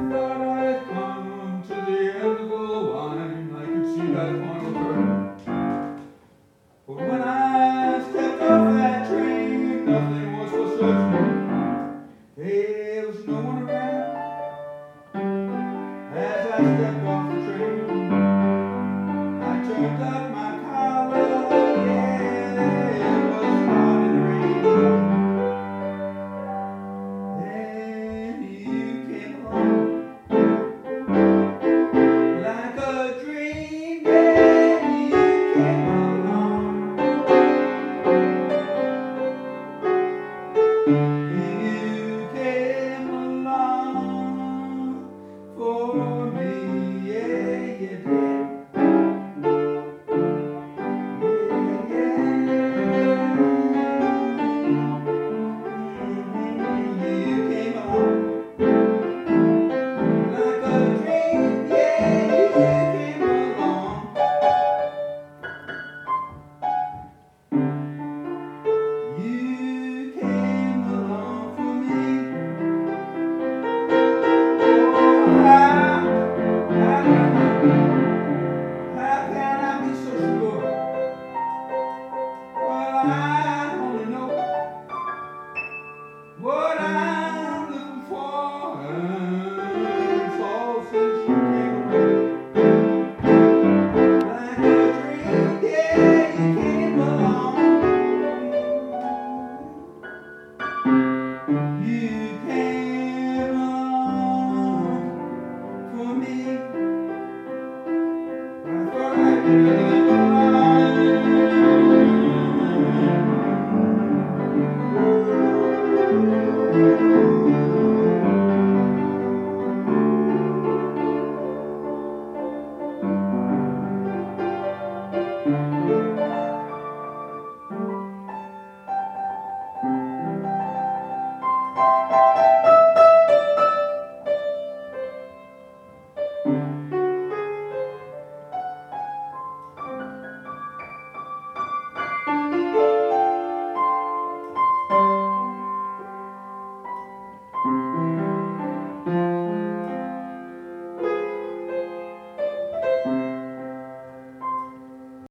thought I had come to the end of the line. I could see that final curve. But when I stepped off that train, nothing was for certain. There was no one around as I stepped